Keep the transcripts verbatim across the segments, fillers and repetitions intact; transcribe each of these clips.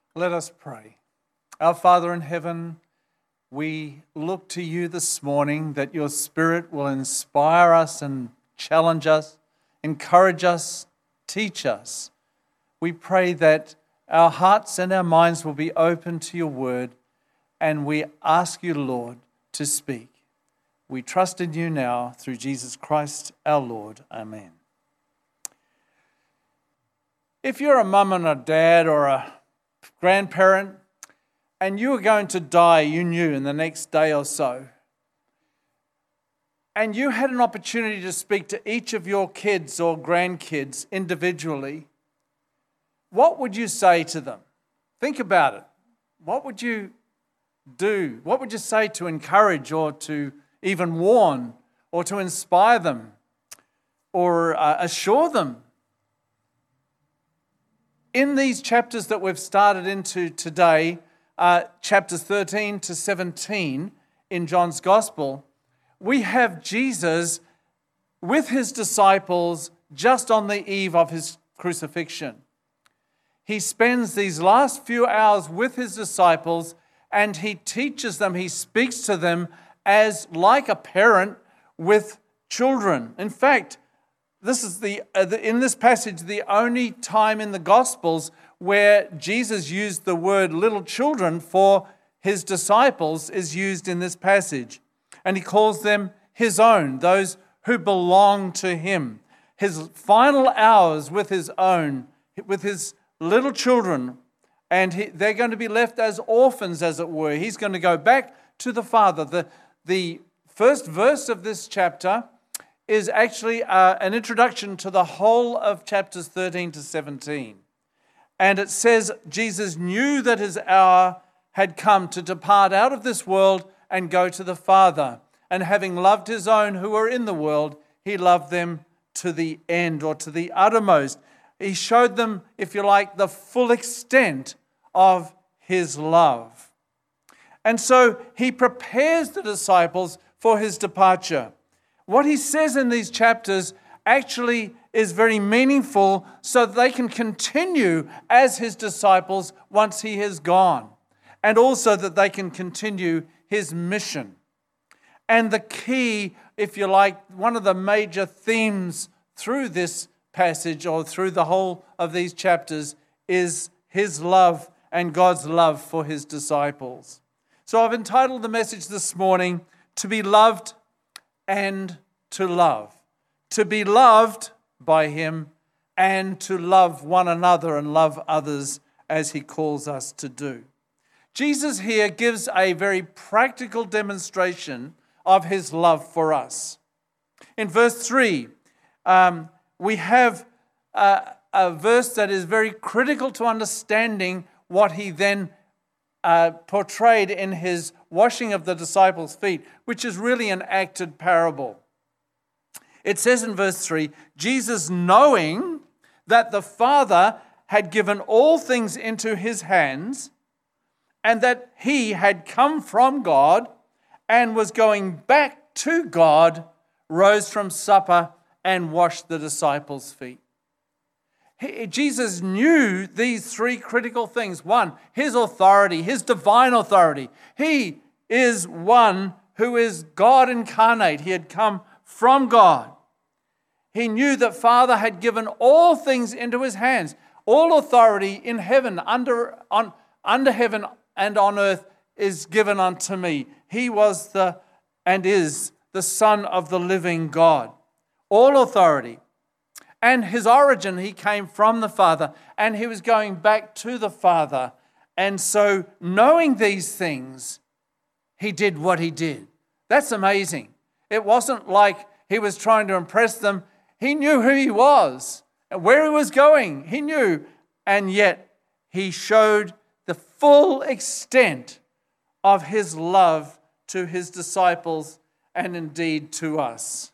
Let us pray. Our Father in heaven, we look to you this morning that your Spirit will inspire us and challenge us, encourage us, teach us. We pray that our hearts and our minds will be open to your word, and we ask you, Lord, to speak. We trust in you now through Jesus Christ our Lord. Amen. If you're a mum and a dad or a grandparent, and you were going to die, you knew, in the next day or so, and you had an opportunity to speak to each of your kids or grandkids individually, what would you say to them? Think about it. What would you do? What would you say to encourage or to even warn or to inspire them or uh, assure them? In these chapters that we've started into today, uh, chapters thirteen to seventeen in John's Gospel, we have Jesus with his disciples just on the eve of his crucifixion. He spends these last few hours with his disciples and he teaches them, he speaks to them as like a parent with children. In fact, This is the, uh, the in this passage, the only time in the Gospels where Jesus used the word little children for his disciples is used in this passage. And he calls them his own, those who belong to him. His final hours with his own, with his little children, and he, they're going to be left as orphans, as it were. He's going to go back to the Father. The, the first verse of this chapter is actually uh, an introduction to the whole of chapters thirteen to seventeen. And it says, Jesus knew that his hour had come to depart out of this world and go to the Father. And having loved his own who were in the world, he loved them to the end or to the uttermost. He showed them, if you like, the full extent of his love. And so he prepares the disciples for his departure. What he says in these chapters actually is very meaningful so that they can continue as his disciples once he has gone, and also that they can continue his mission. And the key, if you like, one of the major themes through this passage or through the whole of these chapters is his love and God's love for his disciples. So I've entitled the message this morning, To Be Loved and to Love. To be loved by him and to love one another and love others as he calls us to do. Jesus here gives a very practical demonstration of his love for us. In verse three, um, we have a, a verse that is very critical to understanding what he then uh, portrayed in his washing of the disciples' feet, which is really an acted parable. It says in verse three, Jesus, knowing that the Father had given all things into his hands and that he had come from God and was going back to God, rose from supper and washed the disciples' feet. He, Jesus knew these three critical things. One, his authority, his divine authority. He is one who is God incarnate. He had come from God. He knew that Father had given all things into his hands. All authority in heaven, under, on, under heaven and on earth is given unto me. He was the and is the Son of the living God. All authority. And his origin, he came from the Father and he was going back to the Father. And so knowing these things, he did what he did. That's amazing. It wasn't like he was trying to impress them. He knew who he was and where he was going. He knew, and yet he showed the full extent of his love to his disciples and indeed to us.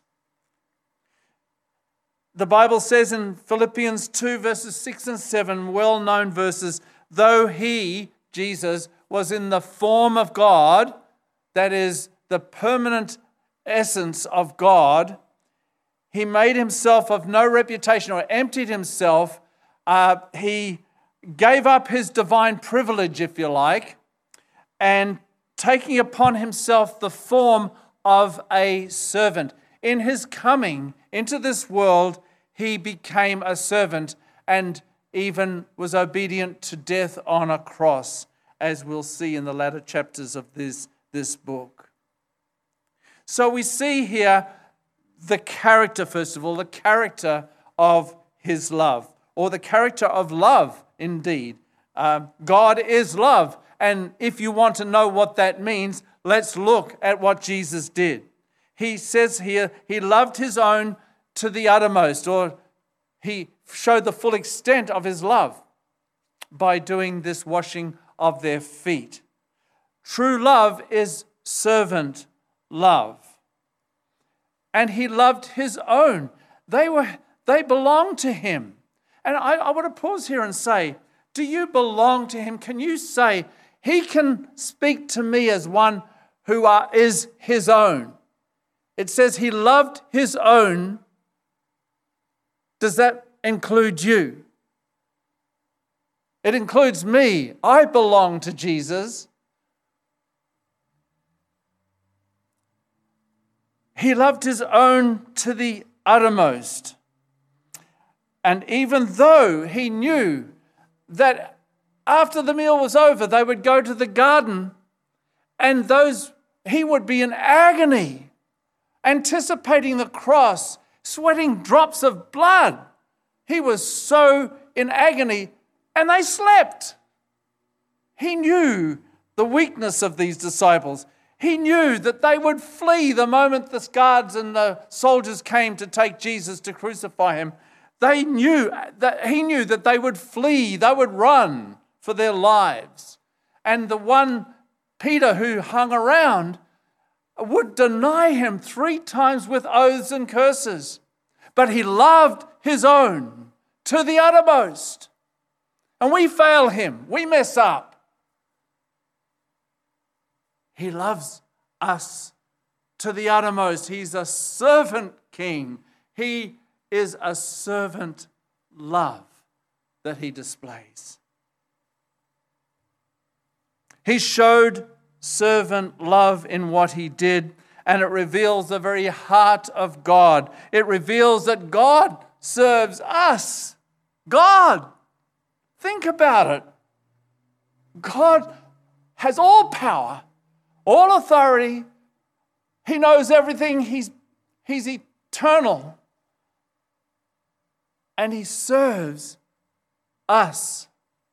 The Bible says in Philippians two, verses six and seven, well-known verses, though he, Jesus, was in the form of God, that is the permanent essence of God, he made himself of no reputation or emptied himself. Uh, he gave up his divine privilege, if you like, and taking upon himself the form of a servant. In his coming into this world, he became a servant and even was obedient to death on a cross, as we'll see in the latter chapters of this, this book. So we see here the character, first of all, the character of his love, or the character of love, indeed. Uh, God is love, and if you want to know what that means, let's look at what Jesus did. He says here, he loved his own to the uttermost, or he showed the full extent of his love by doing this washing of their feet. True love is servant love. And he loved his own. They were, they belonged to him. And I, I want to pause here and say, do you belong to him? Can you say, he can speak to me as one who are, is his own? It says he loved his own. Does that include you? It includes me. I belong to Jesus. He loved his own to the uttermost. And even though he knew that after the meal was over, they would go to the garden and those he would be in agony, anticipating the cross, sweating drops of blood. He was so in agony, and they slept. He knew the weakness of these disciples. He knew that they would flee the moment the guards and the soldiers came to take Jesus to crucify him. They knew that he knew that they would flee, they would run for their lives. And the one, Peter, who hung around, would deny him three times with oaths and curses. But he loved his own to the uttermost. And we fail him, we mess up. He loves us to the uttermost. He's a servant king. He is a servant love that he displays. He showed servant love in what he did, and it reveals the very heart of God. It reveals that God serves us. God. Think about it. God has all power, all authority. He knows everything. He's, he's eternal. And he serves us.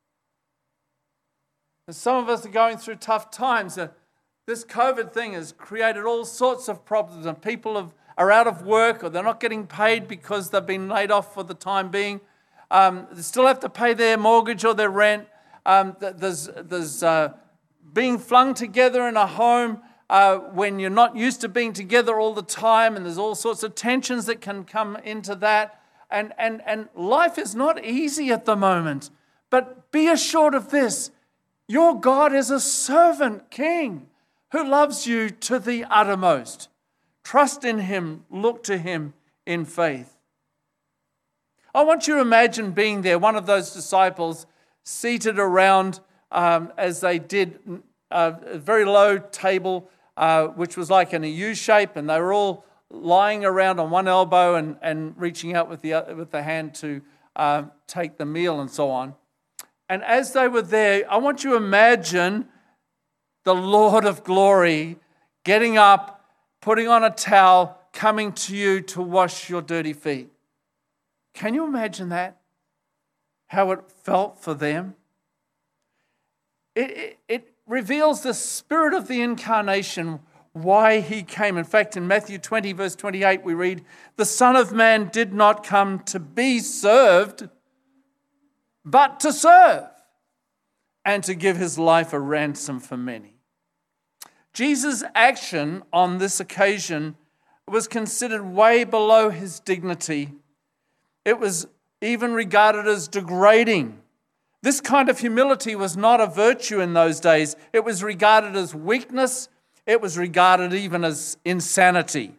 And some of us are going through tough times. This COVID thing has created all sorts of problems, and people have, are out of work, or they're not getting paid because they've been laid off for the time being. Um, they still have to pay their mortgage or their rent. Um, there's there's uh, being flung together in a home uh, when you're not used to being together all the time, and there's all sorts of tensions that can come into that. And, and, and life is not easy at the moment. But be assured of this. Your God is a servant king who loves you to the uttermost. Trust in him. Look to him in faith. I want you to imagine being there, one of those disciples seated around um, as they did uh, a very low table, uh, which was like in a U shape, and they were all lying around on one elbow and, and reaching out with the with the hand to uh, take the meal and so on. And as they were there, I want you to imagine the Lord of glory getting up, putting on a towel, coming to you to wash your dirty feet. Can you imagine that? How it felt for them? It, it, it reveals the spirit of the incarnation, why he came. In fact, in Matthew twenty, verse twenty-eight, we read, "The Son of Man did not come to be served, but to serve, and to give his life a ransom for many." Jesus' action on this occasion was considered way below his dignity. It was even regarded as degrading. This kind of humility was not a virtue in those days. It was regarded as weakness. It was regarded even as insanity.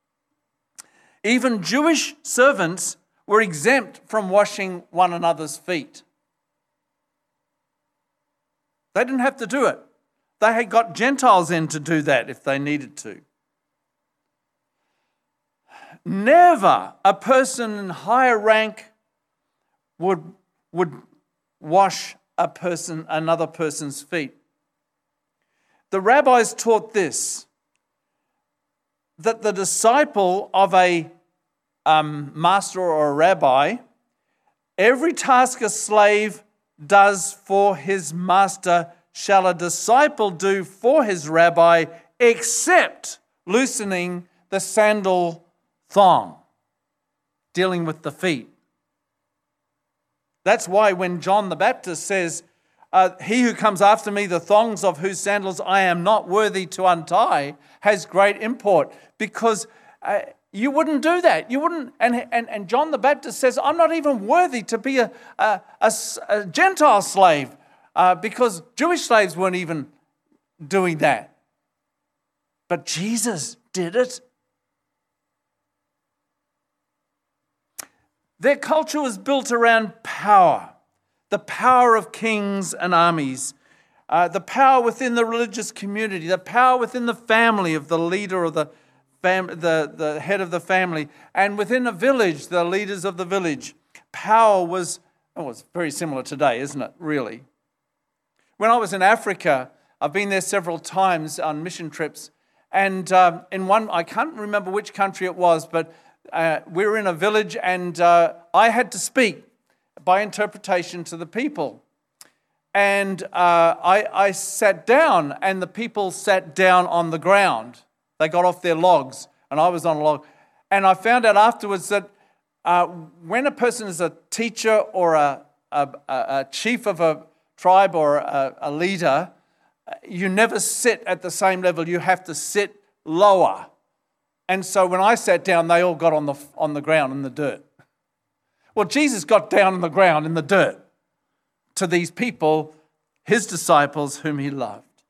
Even Jewish servants were exempt from washing one another's feet. They didn't have to do it. They had got Gentiles in to do that if they needed to. Never a person in higher rank would, would wash a person, another person's feet. The rabbis taught this, that the disciple of a um, master or a rabbi, every task a slave does for his master shall a disciple do for his rabbi, except loosening the sandal thong, dealing with the feet. That's why when John the Baptist says, uh, he who comes after me, the thongs of whose sandals I am not worthy to untie, has great import, because uh, you wouldn't do that. You wouldn't. And, and, and John the Baptist says, I'm not even worthy to be a, a, a, a Gentile slave, uh, because Jewish slaves weren't even doing that. But Jesus did it. Their culture was built around power, the power of kings and armies, uh, the power within the religious community, the power within the family of the leader of the fam- the, the head of the family, and within a village, the leaders of the village. Power was, oh, it's very similar today, isn't it, really? When I was in Africa, I've been there several times on mission trips, and um, in one, I can't remember which country it was, but Uh, we were in a village, and uh, I had to speak by interpretation to the people. And uh, I, I sat down, and the people sat down on the ground. They got off their logs, and I was on a log. And I found out afterwards that uh, when a person is a teacher or a, a, a chief of a tribe or a, a leader, you never sit at the same level. You have to sit lower. And so when I sat down, they all got on the on the ground in the dirt. Well, Jesus got down on the ground in the dirt to these people, his disciples, whom he loved.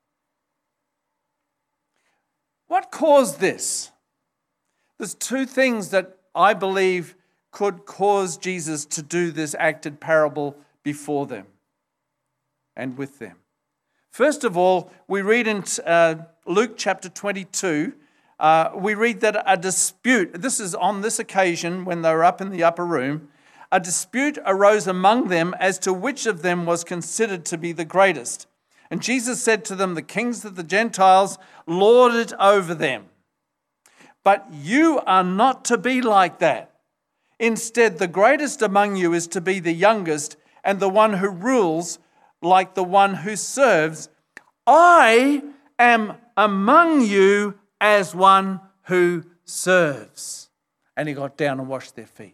What caused this? There's two things that I believe could cause Jesus to do this acted parable before them and with them. First of all, we read in uh, Luke chapter twenty-two, Uh, we read that a dispute, this is on this occasion when they were up in the upper room, a dispute arose among them as to which of them was considered to be the greatest. And Jesus said to them, the kings of the Gentiles lord it over them. But you are not to be like that. Instead, the greatest among you is to be the youngest, and the one who rules like the one who serves. I am among you as one who serves. And he got down and washed their feet.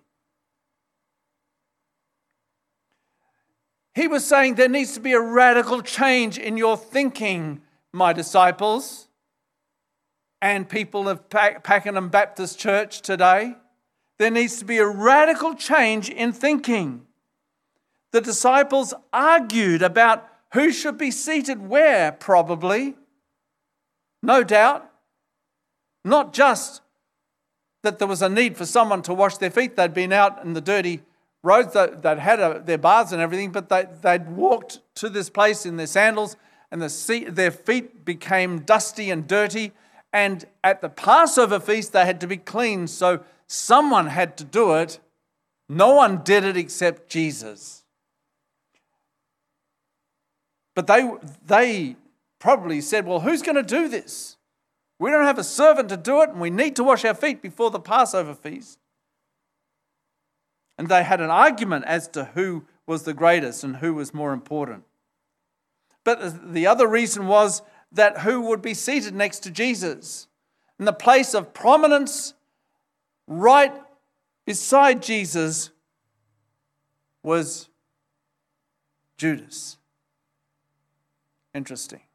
He was saying there needs to be a radical change in your thinking, my disciples, and people of Pakenham Baptist Church today. There needs to be a radical change in thinking. The disciples argued about who should be seated where, probably. No doubt. Not just that there was a need for someone to wash their feet. They'd been out in the dirty roads, they'd had a, their baths and everything, but they, they'd walked to this place in their sandals, and the seat, their feet became dusty and dirty. And at the Passover feast, they had to be cleaned, so someone had to do it. No one did it except Jesus. But they, they probably said, well, who's going to do this? We don't have a servant to do it, and we need to wash our feet before the Passover feast. And they had an argument as to who was the greatest and who was more important. But the other reason was that who would be seated next to Jesus. In the place of prominence, right beside Jesus, was Judas. Interesting.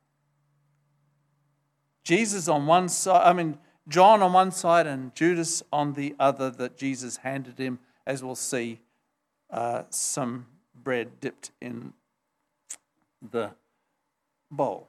Jesus on one side, I mean, John on one side and Judas on the other, that Jesus handed him, as we'll see, uh, some bread dipped in the bowl.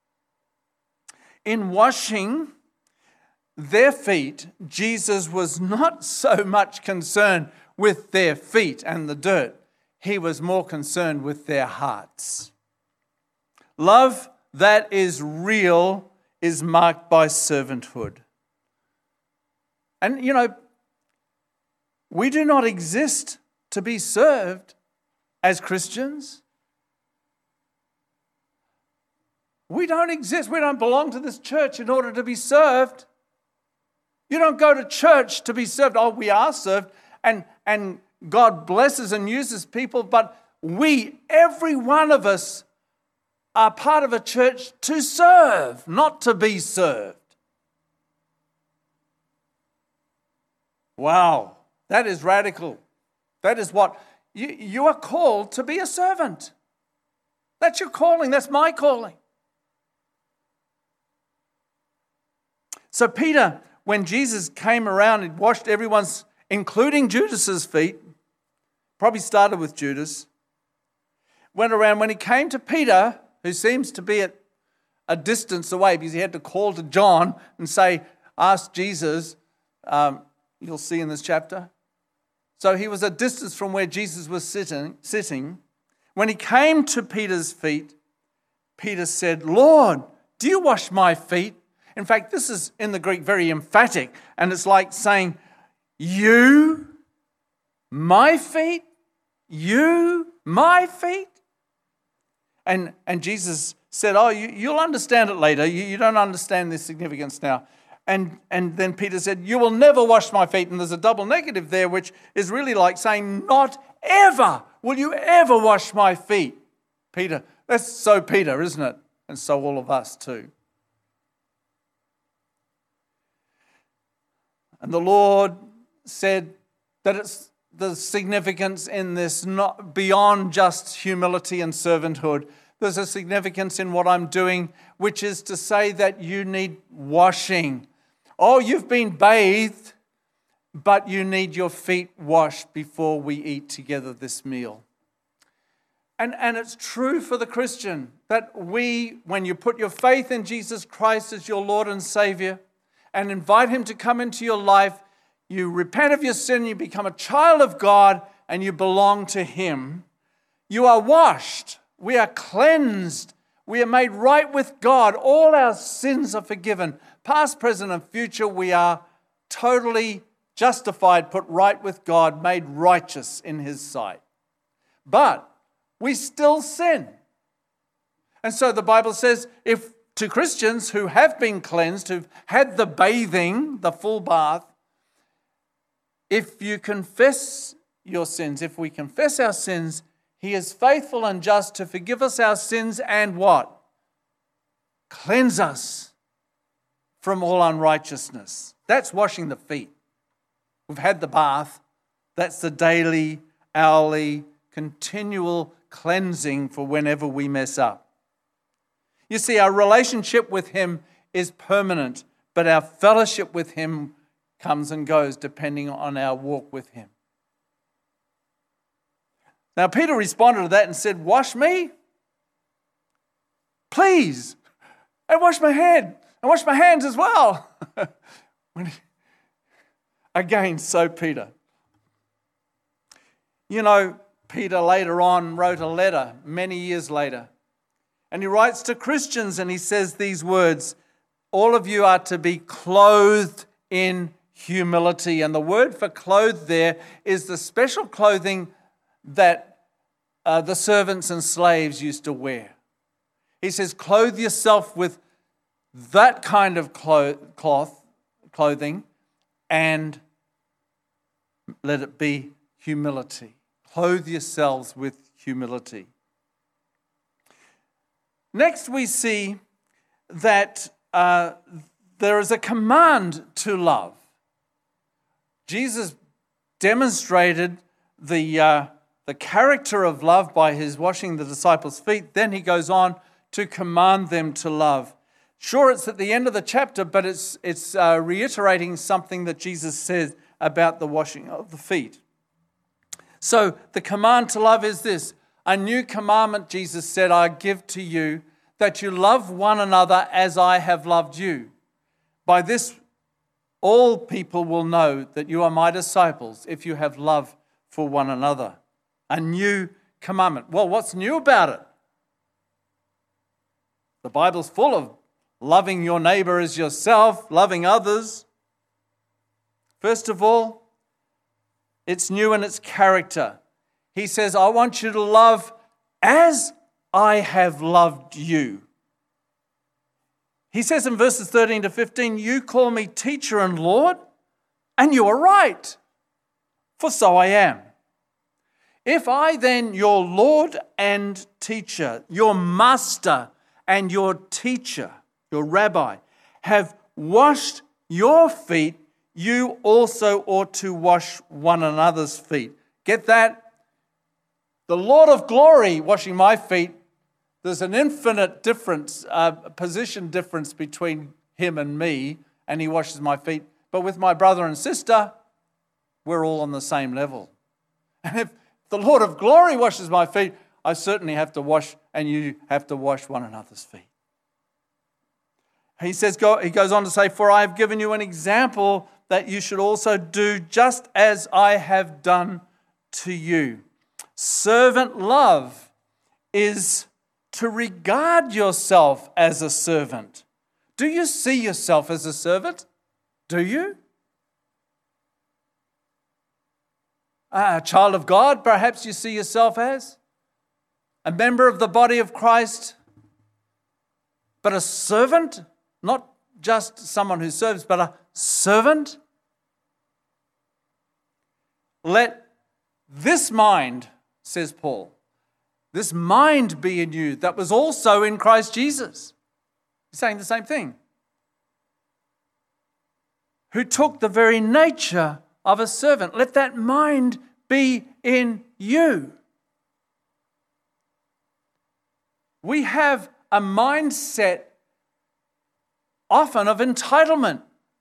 In washing their feet, Jesus was not so much concerned with their feet and the dirt. He was more concerned with their hearts. Love that is real is marked by servanthood. And, you know, we do not exist to be served as Christians. We don't exist. We don't belong to this church in order to be served. You don't go to church to be served. Oh, we are served, and, and God blesses and uses people, but we, every one of us, are part of a church to serve, not to be served. Wow, that is radical. That is what, you, you are called to be a servant. That's your calling. That's my calling. So Peter, when Jesus came around and washed everyone's, including Judas's feet, probably started with Judas, went around, when he came to Peter, who seems to be at a distance away because he had to call to John and say, ask Jesus, um, you'll see in this chapter. So he was a distance from where Jesus was sitting, sitting. When he came to Peter's feet, Peter said, Lord, do you wash my feet? In fact, this is in the Greek very emphatic, and it's like saying, you, my feet, you, my feet. And, and Jesus said, oh, you, you'll understand it later. You, you don't understand the significance now. And, and then Peter said, you will never wash my feet. And there's a double negative there, which is really like saying, not ever will you ever wash my feet. Peter, that's so Peter, isn't it? And so all of us too. And the Lord said that it's the significance in this, not beyond just humility and servanthood. There's a significance in what I'm doing, which is to say that you need washing. Oh, you've been bathed, but you need your feet washed before we eat together this meal. And, and it's true for the Christian that we, when you put your faith in Jesus Christ as your Lord and Savior and invite Him to come into your life, you repent of your sin, you become a child of God, and you belong to Him. You are washed. We are cleansed. We are made right with God. All our sins are forgiven. Past, present, and future, we are totally justified, put right with God, made righteous in His sight. But we still sin. And so the Bible says, if to Christians who have been cleansed, who've had the bathing, the full bath, if you confess your sins, if we confess our sins, He is faithful and just to forgive us our sins and what? Cleanse us from all unrighteousness. That's washing the feet. We've had the bath. That's the daily, hourly, continual cleansing for whenever we mess up. You see, our relationship with Him is permanent, but our fellowship with Him comes and goes depending on our walk with Him. Now, Peter responded to that and said, wash me? Please. And wash my head. And wash my hands as well. when he, again, so Peter. You know, Peter later on wrote a letter many years later. And he writes to Christians and he says these words, all of you are to be clothed in humility. And the word for clothed there is the special clothing that uh, the servants and slaves used to wear. He says, clothe yourself with that kind of clo- cloth, clothing, and let it be humility. Clothe yourselves with humility. Next, we see that uh, there is a command to love. Jesus demonstrated the, uh, the character of love by His washing the disciples' feet. Then He goes on to command them to love. Sure, it's at the end of the chapter, but it's, it's uh, reiterating something that Jesus said about the washing of the feet. So the command to love is this. A new commandment, Jesus said, I give to you, that you love one another as I have loved you. By this, all people will know that you are my disciples if you have love for one another. A new commandment. Well, what's new about it? The Bible's full of loving your neighbor as yourself, loving others. First of all, it's new in its character. He says, I want you to love as I have loved you. He says in verses thirteen to fifteen, you call me teacher and Lord, and you are right, for so I am. If I then, your Lord and teacher, your master and your teacher, your rabbi, have washed your feet, you also ought to wash one another's feet. Get that? The Lord of glory washing my feet, there's an infinite difference, uh, position difference between him and me, and he washes my feet. But with my brother and sister, we're all on the same level. And if the Lord of glory washes my feet, I certainly have to wash, and you have to wash one another's feet. He says, go, he goes on to say, for I have given you an example that you should also do just as I have done to you. Servant love is to regard yourself as a servant. Do you see yourself as a servant? Do you? A child of God, perhaps you see yourself as a member of the body of Christ, but a servant, not just someone who serves, but a servant. Let this mind, says Paul, this mind be in you that was also in Christ Jesus. He's saying the same thing. Who took the very nature of a servant. Let that mind be in you. We have a mindset often of entitlement.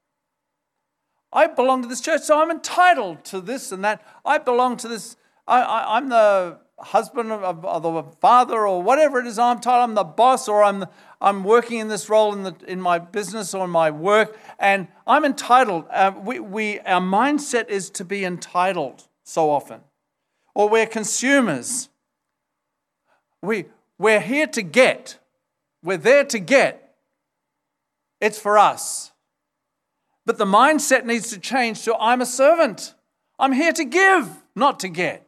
I belong to this church, so I'm entitled to this and that. I belong to this. I, I, I'm the husband of, of the father or whatever it is. I'm entitled. I'm the boss, or I'm the, I'm working in this role in the in my business or in my work, and I'm entitled. Uh, we we our mindset is to be entitled so often, or we're consumers. We we're here to get. We're there to get. It's for us. But the mindset needs to change to I'm a servant. I'm here to give, not to get.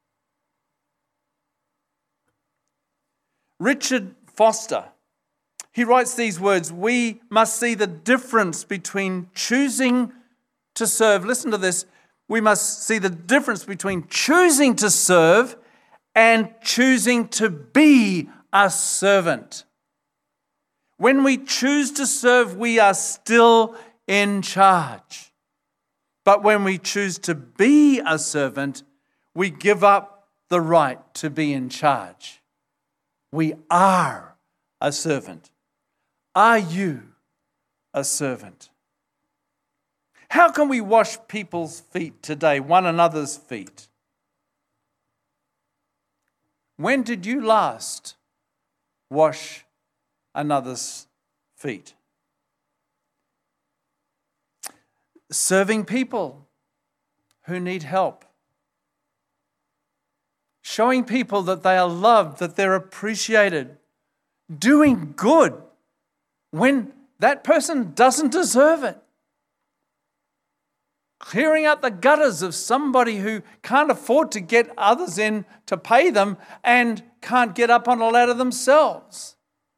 Richard Foster, he writes these words, we must see the difference between choosing to serve. Listen to this. We must see the difference between choosing to serve and choosing to be a servant. When we choose to serve, we are still in charge. But when we choose to be a servant, we give up the right to be in charge. We are a servant. Are you a servant? How can we wash people's feet today, one another's feet? When did you last wash another's feet? Serving people who need help. Showing people that they are loved, that they're appreciated. Doing good when that person doesn't deserve it. Clearing out the gutters of somebody who can't afford to get others in to pay them and can't get up on a ladder themselves.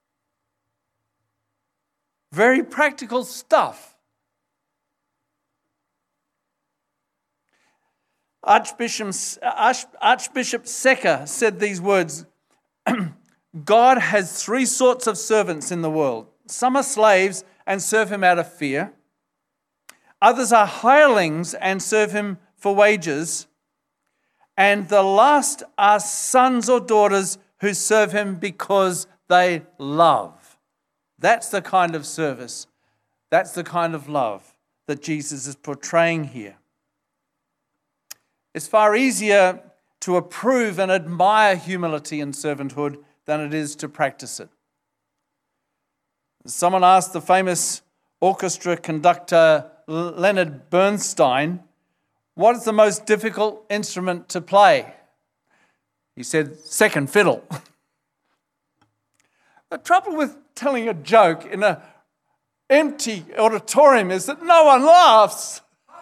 Very practical stuff. Archbishop, Archbishop Secker said these words, God has three sorts of servants in the world. Some are slaves and serve him out of fear. Others are hirelings and serve him for wages. And the last are sons or daughters who serve him because they love. That's the kind of service. That's the kind of love that Jesus is portraying here. It's far easier to approve and admire humility and servanthood than it is to practice it. Someone asked the famous orchestra conductor Leonard Bernstein, what is the most difficult instrument to play? He said, second fiddle. The trouble with telling a joke in an empty auditorium is that no one laughs.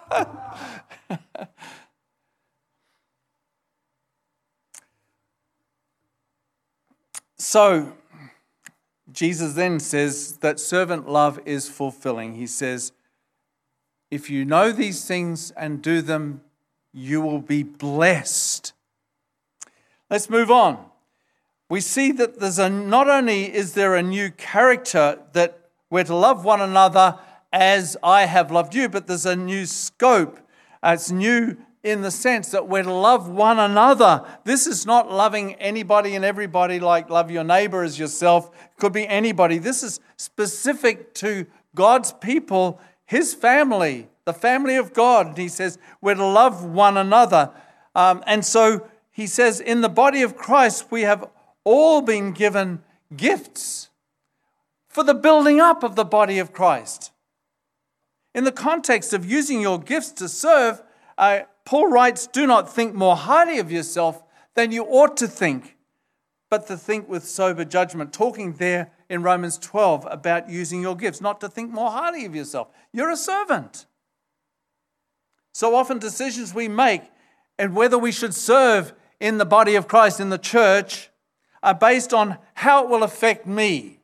So, Jesus then says that servant love is fulfilling. He says, if you know these things and do them, you will be blessed. Let's move on. We see that there's a, not only is there a new character that we're to love one another as I have loved you, but there's a new scope. Uh, it's new in the sense that we're to love one another. This is not loving anybody and everybody like love your neighbor as yourself. It could be anybody. This is specific to God's people, His family, the family of God. And He says we're to love one another. Um, and so He says in the body of Christ, we have all been given gifts for the building up of the body of Christ. In the context of using your gifts to serve, uh, Paul writes, do not think more highly of yourself than you ought to think, but to think with sober judgment. Talking there in Romans twelve about using your gifts, not to think more highly of yourself. You're a servant. So often decisions we make and whether we should serve in the body of Christ, in the church, are based on how it will affect me.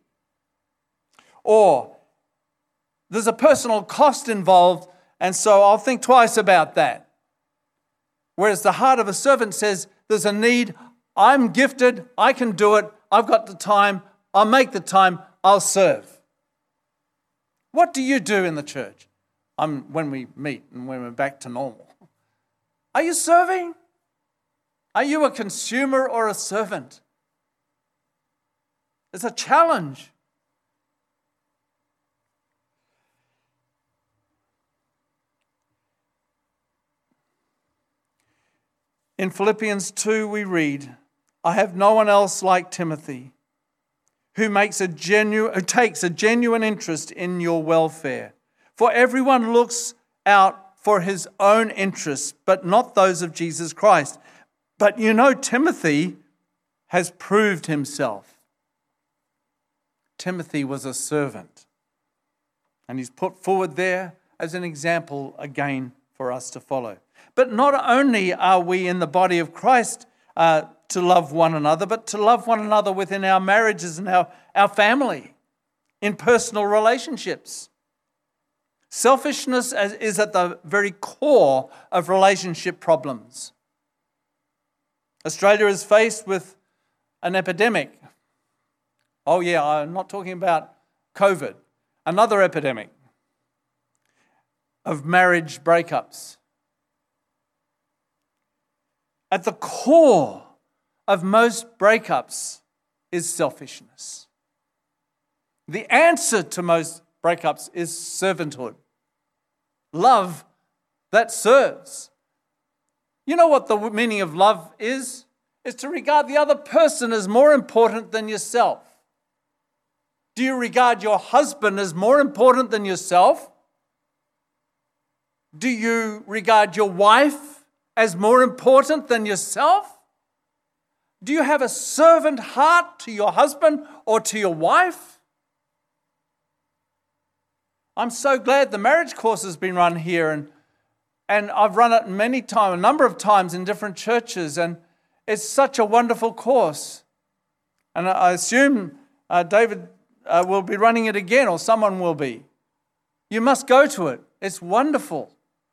Or there's a personal cost involved, and so I'll think twice about that. Whereas the heart of a servant says, there's a need, I'm gifted, I can do it, I've got the time, I'll make the time, I'll serve. What do you do in the church um, when we meet and when we're back to normal? Are you serving? Are you a consumer or a servant? It's a challenge. In Philippians two we read, I have no one else like Timothy who makes a genu- who takes a genuine interest in your welfare. For everyone looks out for his own interests, but not those of Jesus Christ. But you know Timothy has proved himself. Timothy was a servant, and he's put forward there as an example again for us to follow. But not only are we in the body of Christ uh, to love one another, but to love one another within our marriages and our, our family, in personal relationships. Selfishness is at the very core of relationship problems. Australia is faced with an epidemic. Oh yeah, I'm not talking about COVID. Another epidemic of marriage breakups. At the core of most breakups is selfishness. The answer to most breakups is servanthood. Love that serves. You know what the meaning of love is? It's to regard the other person as more important than yourself. Do you regard your husband as more important than yourself? Do you regard your wife as more important than yourself? Do you have a servant heart to your husband or to your wife? I'm so glad the marriage course has been run here, and, and I've run it many times, a number of times in different churches, and it's such a wonderful course. And I assume uh, David uh, will be running it again, or someone will be. You must go to it. It's wonderful.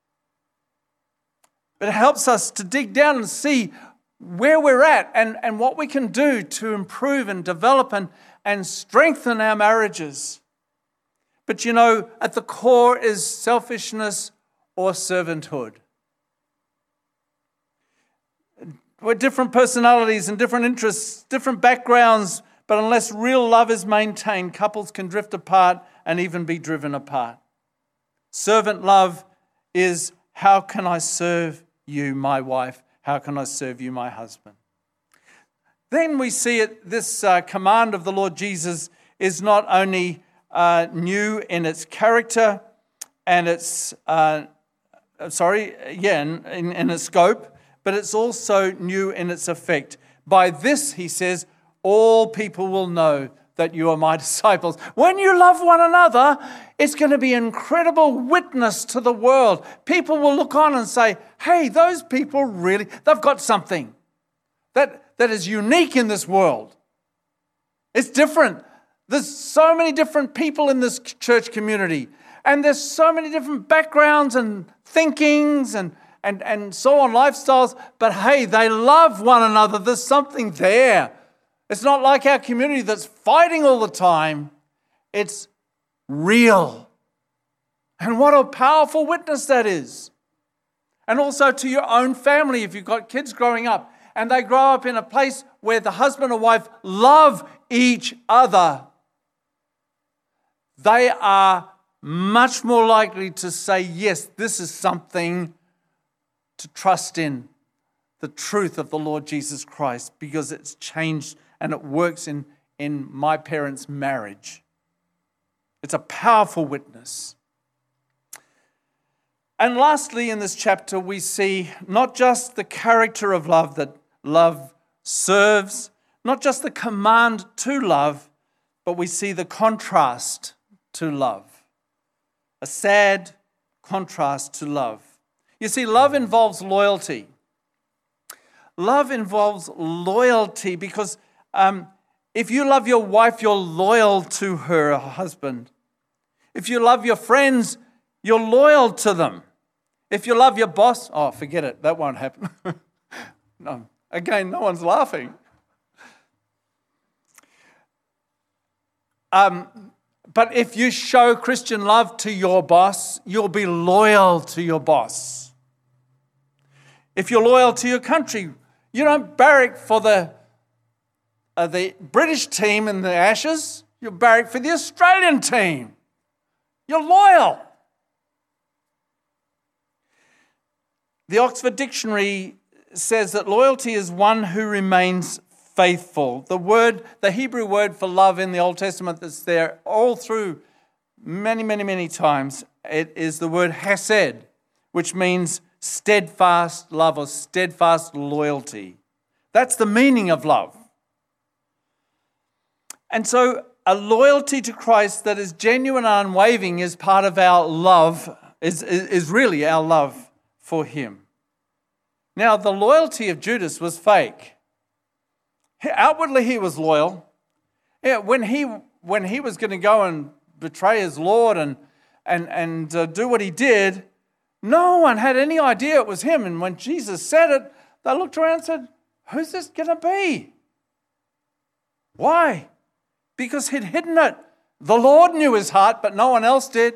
It helps us to dig down and see where we're at and, and what we can do to improve and develop and, and strengthen our marriages. But you know, at the core is selfishness or servanthood. We're different personalities and different interests, different backgrounds, but unless real love is maintained, couples can drift apart and even be driven apart. Servant love is, how can I serve you, my wife? How can I serve you, my husband? Then we see it, this uh, command of the Lord Jesus is not only uh, new in its character and its, uh, sorry, yeah, in, in, in its scope, but it's also new in its effect. By this, he says, all people will know that you are my disciples. When you love one another, it's going to be an incredible witness to the world. People will look on and say, hey, those people really, they've got something that, that is unique in this world. It's different. There's so many different people in this church community, and there's so many different backgrounds and thinkings and, and, and so on, lifestyles, but hey, they love one another. There's something there. It's not like our community that's fighting all the time. It's real. And what a powerful witness that is. And also to your own family, if you've got kids growing up and they grow up in a place where the husband and wife love each other, they are much more likely to say, yes, this is something to trust in, the truth of the Lord Jesus Christ, because it's changed and it works in, in my parents' marriage. It's a powerful witness. And lastly, in this chapter, we see not just the character of love, that love serves, not just the command to love, but we see the contrast to love. A sad contrast to love. You see, love involves loyalty. Love involves loyalty because Um, if you love your wife, you're loyal to her husband. If you love your friends, you're loyal to them. If you love your boss, oh, forget it. That won't happen. No. Again, no one's laughing. Um, but if you show Christian love to your boss, you'll be loyal to your boss. If you're loyal to your country, you don't barrack for the Uh, the British team in the Ashes, you barrack for the Australian team. You're loyal. The Oxford Dictionary says that loyalty is one who remains faithful. The word, the Hebrew word for love in the Old Testament that's there all through many, many, many times, it is the word hesed, which means steadfast love or steadfast loyalty. That's the meaning of love. And so a loyalty to Christ that is genuine and unwavering is part of our love, is, is really our love for him. Now, the loyalty of Judas was fake. Outwardly, he was loyal. Yeah, when he when he was going to go and betray his Lord and, and, and uh, do what he did, no one had any idea it was him. And when Jesus said it, they looked around and said, who's this going to be? Why? Because he'd hidden it. The Lord knew his heart, but no one else did.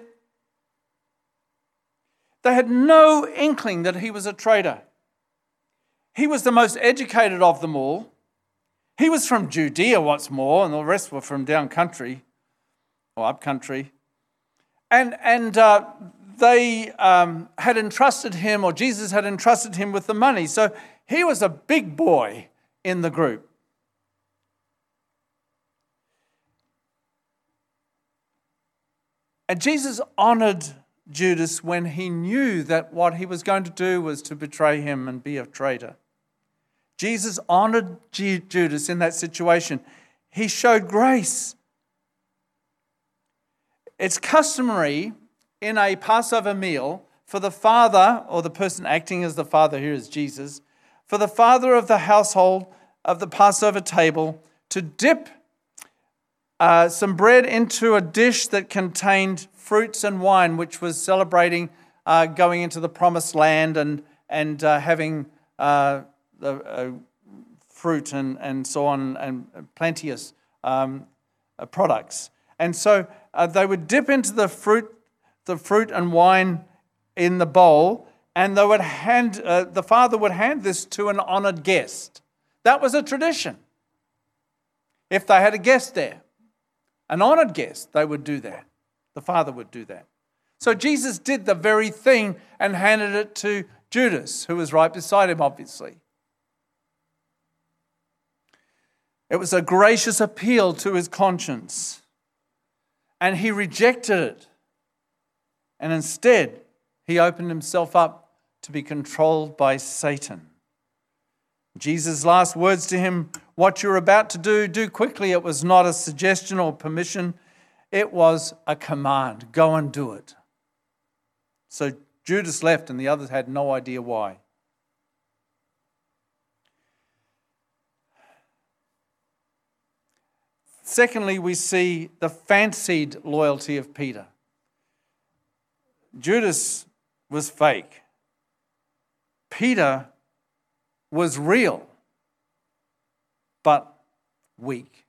They had no inkling that he was a traitor. He was the most educated of them all. He was from Judea, what's more, and the rest were from down country or up country. And, and uh, they um, had entrusted him, or Jesus had entrusted him with the money. So he was a big boy in the group. And Jesus honored Judas when he knew that what he was going to do was to betray him and be a traitor. Jesus honored Judas in that situation. He showed grace. It's customary in a Passover meal for the father, or the person acting as the father here is Jesus, for the father of the household of the Passover table to dip Uh, some bread into a dish that contained fruits and wine, which was celebrating uh, going into the promised land and and uh, having uh, the uh, fruit and, and so on, and plenteous um, uh, products. And so uh, they would dip into the fruit, the fruit and wine in the bowl, and they would hand uh, the father would hand this to an honored guest. That was a tradition. If they had a guest there, an honored guest, they would do that. The father would do that. So Jesus did the very thing and handed it to Judas, who was right beside him, obviously. It was a gracious appeal to his conscience. And he rejected it. And instead, he opened himself up to be controlled by Satan. Jesus' last words to him, what you're about to do, do quickly. It was not a suggestion or permission. It was a command. Go and do it. So Judas left and the others had no idea why. Secondly, we see the fancied loyalty of Peter. Judas was fake. Peter was real, but weak.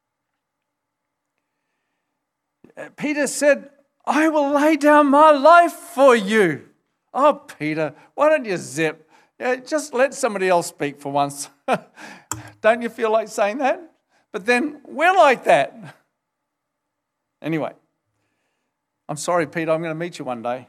Peter said, I will lay down my life for you. Oh, Peter, why don't you zip? Yeah, just let somebody else speak for once. Don't you feel like saying that? But then we're like that. Anyway, I'm sorry, Peter, I'm going to meet you one day.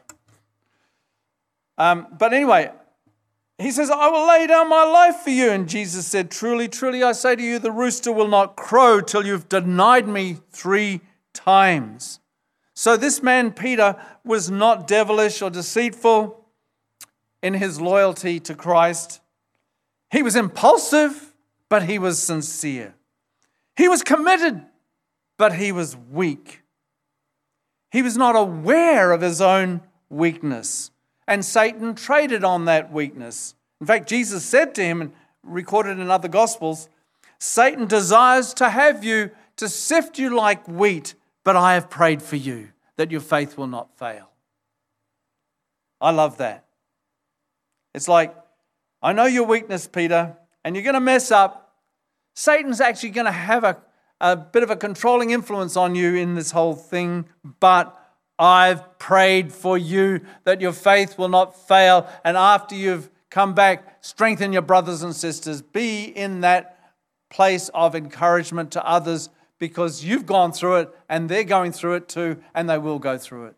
Um, but anyway, he says, I will lay down my life for you. And Jesus said, truly, truly, I say to you, the rooster will not crow till you've denied me three times. So this man, Peter, was not devilish or deceitful in his loyalty to Christ. He was impulsive, but he was sincere. He was committed, but he was weak. He was not aware of his own weakness, and Satan traded on that weakness. In fact, Jesus said to him, and recorded in other Gospels, Satan desires to have you, to sift you like wheat, but I have prayed for you that your faith will not fail. I love that. It's like, I know your weakness, Peter, and you're going to mess up. Satan's actually going to have a, a bit of a controlling influence on you in this whole thing, but I've prayed for you that your faith will not fail, and after you've come back, strengthen your brothers and sisters. Be in that place of encouragement to others because you've gone through it and they're going through it too, and they will go through it.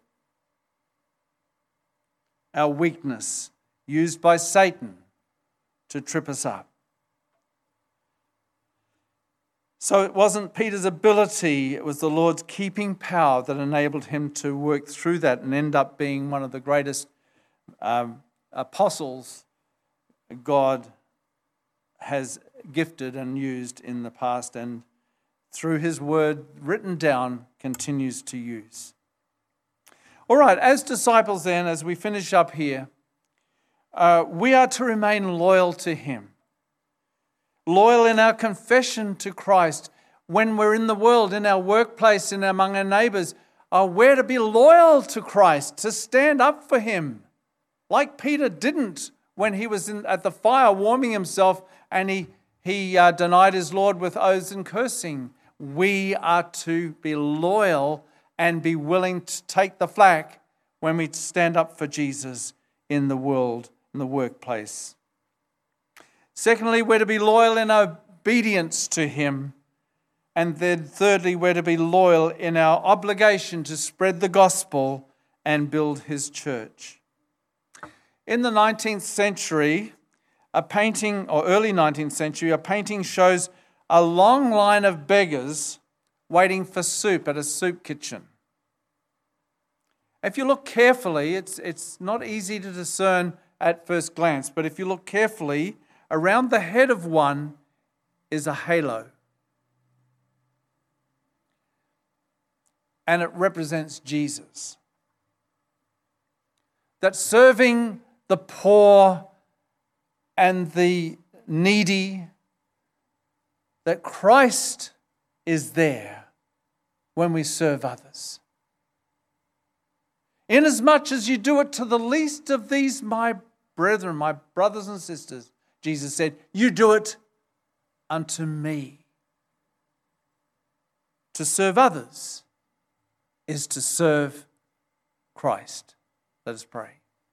Our weakness used by Satan to trip us up. So it wasn't Peter's ability, it was the Lord's keeping power that enabled him to work through that and end up being one of the greatest um, apostles God has gifted and used in the past, and through his word written down continues to use. All right, as disciples then, as we finish up here, uh, we are to remain loyal to him. Loyal in our confession to Christ. When we're in the world, in our workplace, and among our neighbors, uh, we're to be loyal to Christ, to stand up for him. Like Peter didn't when he was in, at the fire warming himself and he, he uh, denied his Lord with oaths and cursing. We are to be loyal and be willing to take the flak when we stand up for Jesus in the world, in the workplace. Secondly, we're to be loyal in obedience to him. And then thirdly, we're to be loyal in our obligation to spread the gospel and build his church. In the nineteenth century, a painting, or early nineteenth century, a painting shows a long line of beggars waiting for soup at a soup kitchen. If you look carefully, it's, it's not easy to discern at first glance, but if you look carefully, around the head of one is a halo. And it represents Jesus. That serving the poor and the needy, that Christ is there when we serve others. Inasmuch as you do it to the least of these, my brethren, my brothers and sisters, Jesus said, you do it unto me. To serve others is to serve Christ. Let us pray.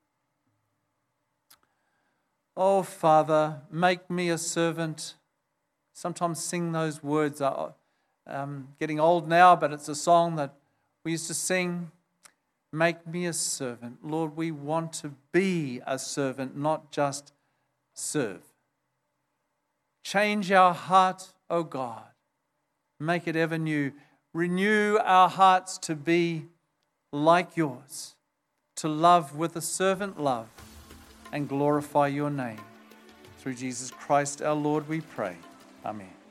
Oh, Father, make me a servant. Sometimes sing those words. I'm getting old now, but it's a song that we used to sing. Make me a servant. Lord, we want to be a servant, not just serve. Change our heart, O God. Make it ever new. Renew our hearts to be like yours, to love with a servant love and glorify your name. Through Jesus Christ our Lord we pray. Amen.